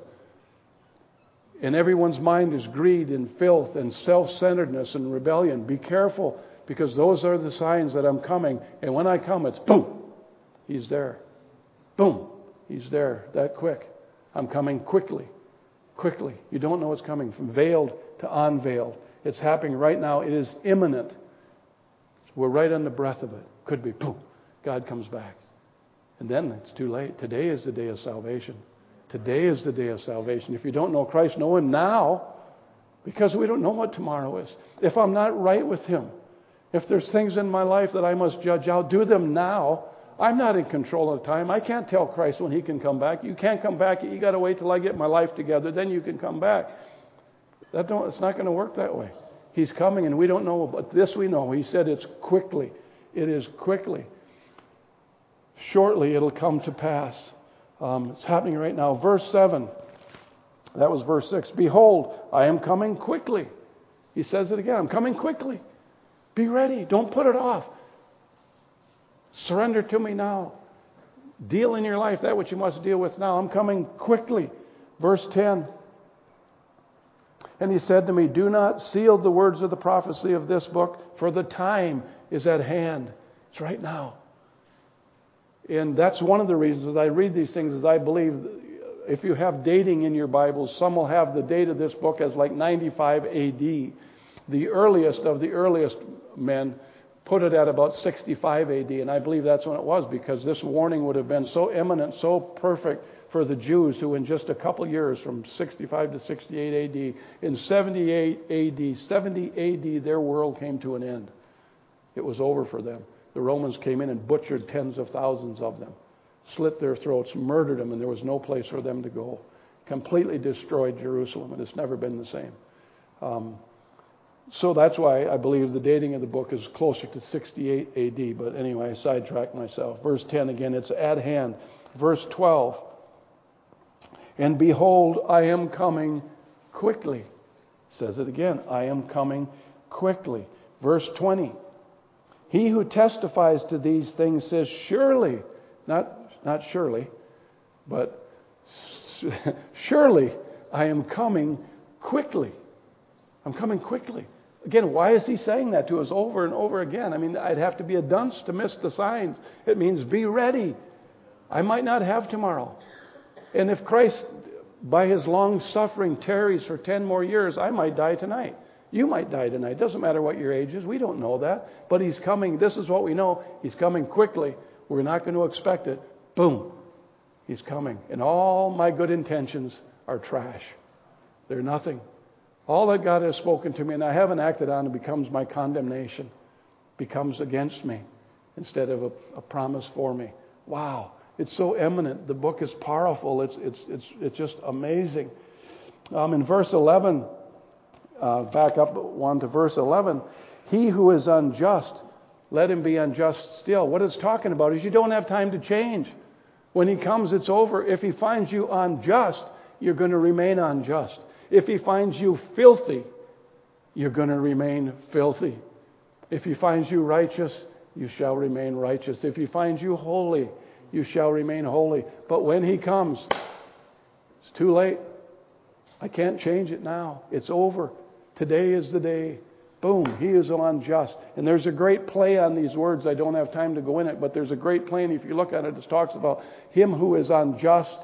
and everyone's mind is greed and filth and self-centeredness and rebellion. Be careful, because those are the signs that I'm coming. And when I come, it's boom. He's there. Boom. He's there that quick. I'm coming quickly. Quickly. You don't know what's coming. From veiled to unveiled. It's happening right now. It is imminent. We're right on the breath of it. Could be boom. God comes back. And then it's too late. Today is the day of salvation. Today is the day of salvation. If you don't know Christ, know Him now. Because we don't know what tomorrow is. If I'm not right with Him, if there's things in my life that I must judge out, do them now. I'm not in control of time. I can't tell Christ when He can come back. You can't come back. You got to wait till I get my life together. Then you can come back. That don't. It's not going to work that way. He's coming, and we don't know. But this we know. He said it's quickly. It is quickly. Shortly it'll come to pass. Um, it's happening right now. Verse seven. That was verse six. Behold, I am coming quickly. He says it again. I'm coming quickly. Be ready. Don't put it off. Surrender to me now. Deal in your life that which you must deal with now. I'm coming quickly. Verse ten. And he said to me, do not seal the words of the prophecy of this book, for the time is at hand. It's right now. And that's one of the reasons I read these things is I believe if you have dating in your Bibles, some will have the date of this book as like ninety-five A D. The earliest of the earliest men put it at about sixty-five A D, and I believe that's when it was, because this warning would have been so imminent, so perfect for the Jews who in just a couple years, from sixty-five to sixty-eight A D, in seventy-eight A D, seventy A D, their world came to an end. It was over for them. The Romans came in and butchered tens of thousands of them, slit their throats, murdered them, and there was no place for them to go. Completely destroyed Jerusalem, and it's never been the same. Um, So that's why I believe the dating of the book is closer to sixty-eight A D. But anyway, I sidetracked myself. Verse ten again, it's at hand. Verse twelve. And behold, I am coming quickly. It says it again. I am coming quickly. Verse twenty. He who testifies to these things says, surely, not, not surely, but surely I am coming quickly. I'm coming quickly. Again, why is he saying that to us over and over again? I mean, I'd have to be a dunce to miss the signs. It means be ready. I might not have tomorrow. And if Christ, by his long suffering, tarries for ten more years, I might die tonight. You might die tonight. Doesn't matter what your age is. We don't know that. But he's coming. This is what we know. He's coming quickly. We're not going to expect it. Boom. He's coming. And all my good intentions are trash. They're nothing. All that God has spoken to me and I haven't acted on, it becomes my condemnation, becomes against me instead of a, a promise for me. Wow, it's so eminent. The book is powerful. It's it's it's it's just amazing. Um, in verse eleven, uh, back up one to verse eleven. He who is unjust, let him be unjust still. What it's talking about is you don't have time to change. When he comes, it's over. If he finds you unjust, you're going to remain unjust. If he finds you filthy, you're going to remain filthy. If he finds you righteous, you shall remain righteous. If he finds you holy, you shall remain holy. But when he comes, it's too late. I can't change it now. It's over. Today is the day. Boom, he is unjust. And there's a great play on these words. I don't have time to go in it, but there's a great play. And if you look at it, it talks about him who is unjust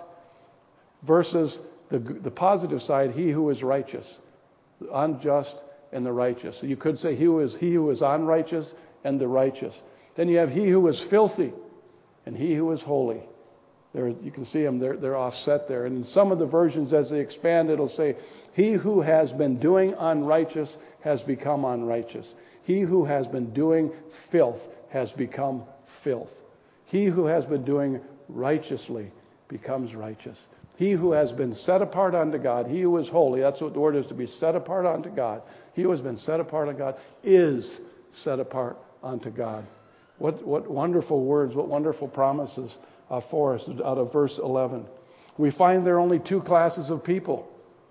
versus The, the positive side, he who is righteous, the unjust and the righteous. So you could say he who is he who is unrighteous and the righteous. Then you have he who is filthy and he who is holy. There, you can see them; they're they're offset there. And in some of the versions, as they expand, it'll say, "He who has been doing unrighteous has become unrighteous. He who has been doing filth has become filth. He who has been doing righteously becomes righteous." He who has been set apart unto God, he who is holy, that's what the word is, to be set apart unto God. He who has been set apart unto God is set apart unto God. What what wonderful words, what wonderful promises uh, for us out of verse eleven. We find there are only two classes of people: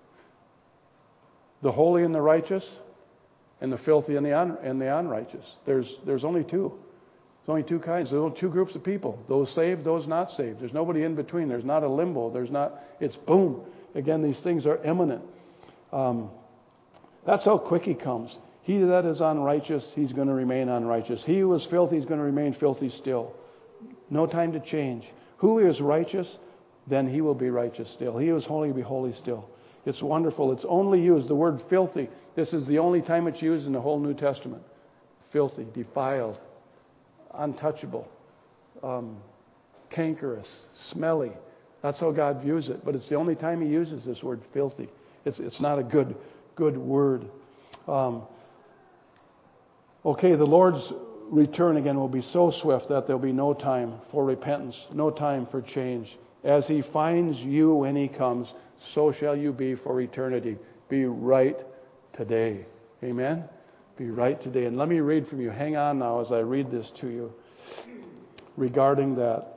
the holy and the righteous, and the filthy and the un, and the unrighteous. There's there's only two. There's only two kinds. There's only two groups of people. Those saved, those not saved. There's nobody in between. There's not a limbo. There's not, it's boom. Again, these things are imminent. Um, that's how quick he comes. He that is unrighteous, he's going to remain unrighteous. He who is filthy, he's going to remain filthy still. No time to change. Who is righteous, then he will be righteous still. He who is holy will be holy still. It's wonderful. It's only used, the word filthy. This is the only time it's used in the whole New Testament. Filthy, defiled, untouchable, um, cankerous, smelly. That's how God views it. But it's the only time he uses this word filthy. It's it's not a good good word. Um, okay, the Lord's return again will be so swift that there'll be no time for repentance, no time for change. As he finds you when he comes, so shall you be for eternity. Be right today. Amen? Be right today. And let me read from you. Hang on now as I read this to you regarding that.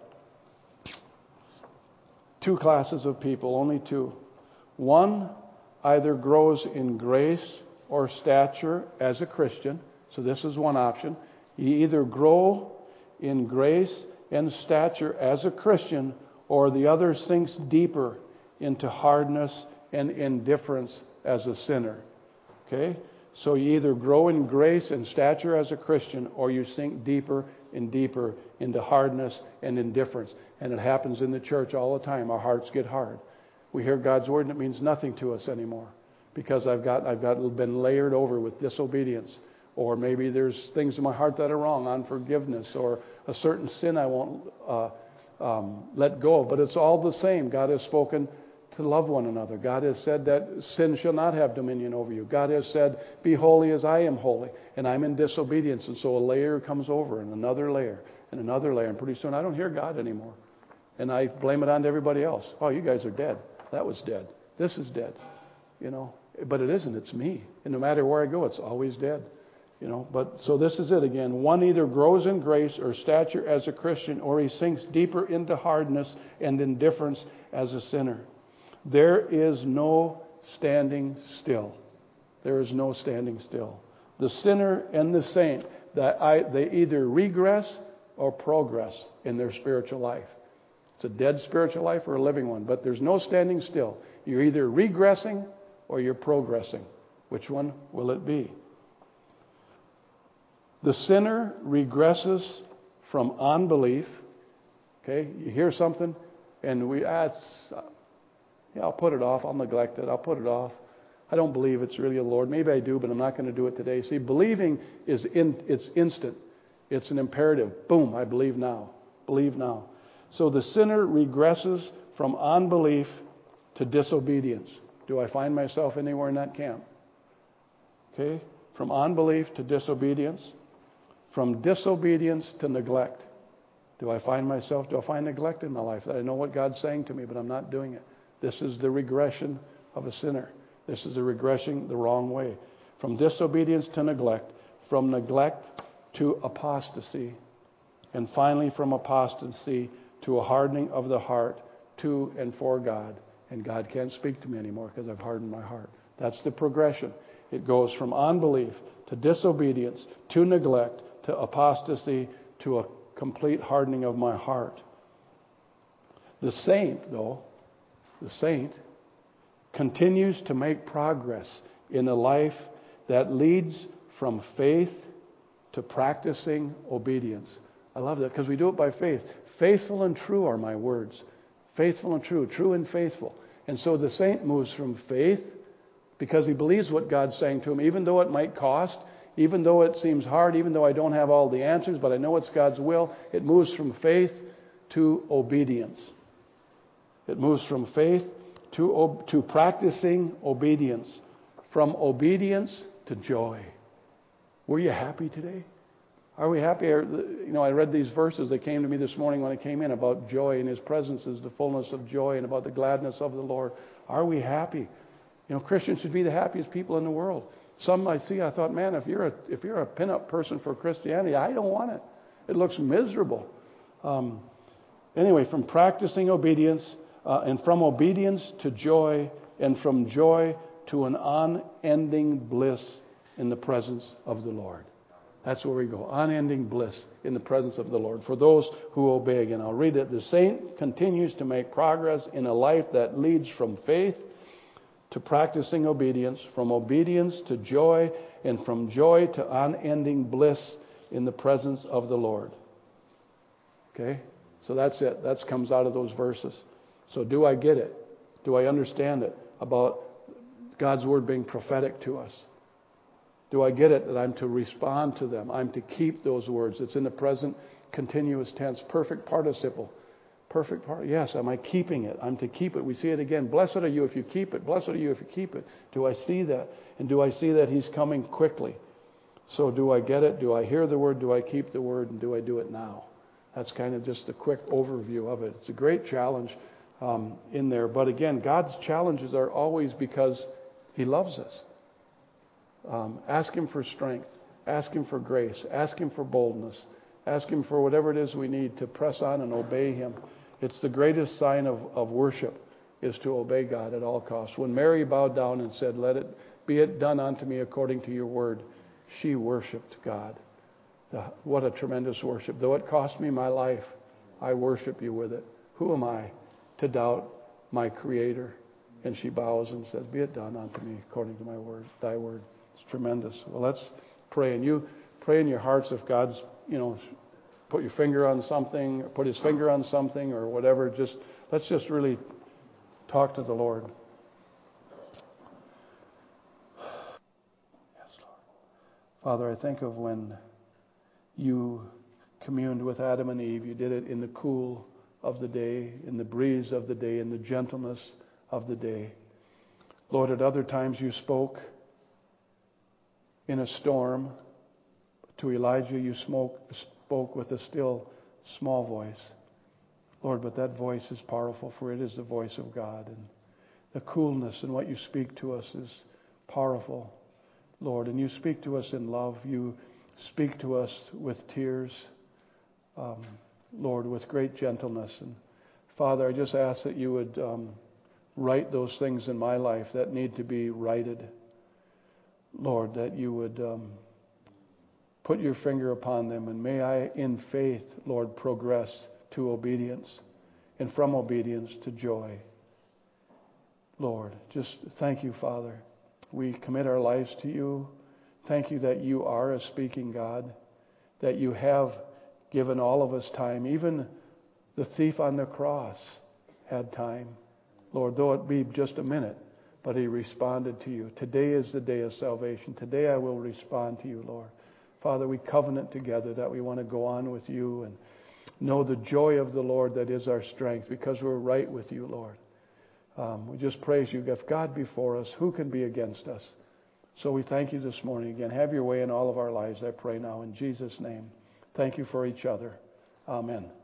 Two classes of people, only two. One either grows in grace or stature as a Christian. So this is one option. You either grow in grace and stature as a Christian, or the other sinks deeper into hardness and indifference as a sinner. Okay? So you either grow in grace and stature as a Christian, or you sink deeper and deeper into hardness and indifference. And it happens in the church all the time. Our hearts get hard. We hear God's word and it means nothing to us anymore because I've got I've got been layered over with disobedience, or maybe there's things in my heart that are wrong, unforgiveness, or a certain sin I won't uh, um, let go of. But it's all the same. God has spoken to love one another. God has said that sin shall not have dominion over you. God has said, be holy as I am holy. And I'm in disobedience. And so a layer comes over and another layer and another layer. And pretty soon I don't hear God anymore. And I blame it on to everybody else. Oh, you guys are dead. That was dead. This is dead. You know, but it isn't. It's me. And no matter where I go, it's always dead. You know, but so this is it again. One either grows in grace or stature as a Christian, or he sinks deeper into hardness and indifference as a sinner. There is no standing still. There is no standing still. The sinner and the saint, that I, they either regress or progress in their spiritual life. It's a dead spiritual life or a living one, but there's no standing still. You're either regressing or you're progressing. Which one will it be? The sinner regresses from unbelief. Okay, you hear something, and we, ah, it's, uh, yeah, I'll put it off. I'll neglect it. I'll put it off. I don't believe it's really the Lord. Maybe I do, but I'm not going to do it today. See, believing is in, it's instant. It's an imperative. Boom, I believe now. Believe now. So the sinner regresses from unbelief to disobedience. Do I find myself anywhere in that camp? Okay, from unbelief to disobedience. From disobedience to neglect. Do I find myself, do I find neglect in my life? That I know what God's saying to me, but I'm not doing it. This is the regression of a sinner. This is the regression the wrong way. From disobedience to neglect. From neglect to apostasy. And finally from apostasy to a hardening of the heart to and for God. And God can't speak to me anymore because I've hardened my heart. That's the progression. It goes from unbelief to disobedience to neglect to apostasy to a complete hardening of my heart. The saint, though, the saint continues to make progress in a life that leads from faith to practicing obedience. I love that because we do it by faith. Faithful and true are my words. Faithful and true, true and faithful. And so the saint moves from faith because he believes what God's saying to him, even though it might cost, even though it seems hard, even though I don't have all the answers, but I know it's God's will. It moves from faith to obedience. It moves from faith to, to practicing obedience. From obedience to joy. Were you happy today? Are we happy? You know, I read these verses that came to me this morning when I came in about joy, and His presence is the fullness of joy, and about the gladness of the Lord. Are we happy? You know, Christians should be the happiest people in the world. Some I see, I thought, man, if you're a if you're a pin-up person for Christianity, I don't want it. It looks miserable. Um, anyway, from practicing obedience, uh, and from obedience to joy, and from joy to an unending bliss in the presence of the Lord. That's where we go. Unending bliss in the presence of the Lord. For those who obey. Again, I'll read it. The saint continues to make progress in a life that leads from faith to practicing obedience, from obedience to joy, and from joy to unending bliss in the presence of the Lord. Okay? So that's it. That comes out of those verses. So do I get it? Do I understand it about God's word being prophetic to us? Do I get it that I'm to respond to them? I'm to keep those words. It's in the present continuous tense, perfect participle. Perfect part. Yes, am I keeping it? I'm to keep it. We see it again. Blessed are you if you keep it. Blessed are you if you keep it. Do I see that? And do I see that He's coming quickly? So do I get it? Do I hear the word? Do I keep the word? And do I do it now? That's kind of just a quick overview of it. It's a great challenge um, in there. But again, God's challenges are always because He loves us. Um, ask Him for strength. Ask Him for grace. Ask Him for boldness. Ask Him for whatever it is we need to press on and obey Him. It's the greatest sign of, of worship is to obey God at all costs. When Mary bowed down and said, "Let it be it done unto me according to your word," she worshiped God. Uh, what a tremendous worship. Though it cost me my life, I worship you with it. Who am I to doubt my Creator? And she bows and says, "Be it done unto me according to my word, thy word." It's tremendous. Well, let's pray. And you pray in your hearts if God's, you know, put your finger on something, or put His finger on something, or whatever. Just let's just really talk to the Lord. Yes, Lord. Father, I think of when you communed with Adam and Eve. You did it in the cool of the day, in the breeze of the day, in the gentleness of the day. Lord, at other times you spoke in a storm. To Elijah you spoke, spoke with a still small voice. Lord, but that voice is powerful, for it is the voice of God. And the coolness in what you speak to us is powerful, Lord. And you speak to us in love. You speak to us with tears, um, Lord, with great gentleness. And Father, I just ask that you would um, right those things in my life that need to be righted. Lord, that you would um, put your finger upon them, and may I, in faith, Lord, progress to obedience, and from obedience to joy. Lord, just thank you, Father. We commit our lives to you. Thank you that you are a speaking God, that you have given all of us time. Even the thief on the cross had time, Lord, though it be just a minute, but he responded to you. Today is the day of salvation. Today I will respond to you, Lord. Father, we covenant together that we want to go on with you and know the joy of the Lord that is our strength, because we're right with you, Lord. Um, we just praise you. If God be for us, who can be against us? So we thank you this morning again. Have your way in all of our lives, I pray now in Jesus' name. Thank you for each other. Amen.